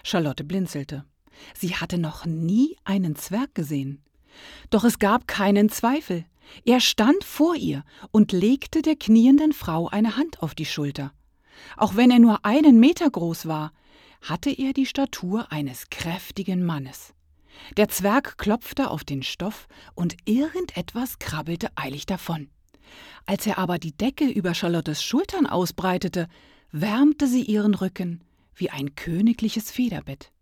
Charlotte blinzelte. Sie hatte noch nie einen Zwerg gesehen. Doch es gab keinen Zweifel. Er stand vor ihr und legte der knienden Frau eine Hand auf die Schulter. Auch wenn er nur 1 Meter groß war, hatte er die Statur eines kräftigen Mannes. Der Zwerg klopfte auf den Stoff und irgendetwas krabbelte eilig davon. Als er aber die Decke über Charlottes Schultern ausbreitete, wärmte sie ihren Rücken wie ein königliches Federbett.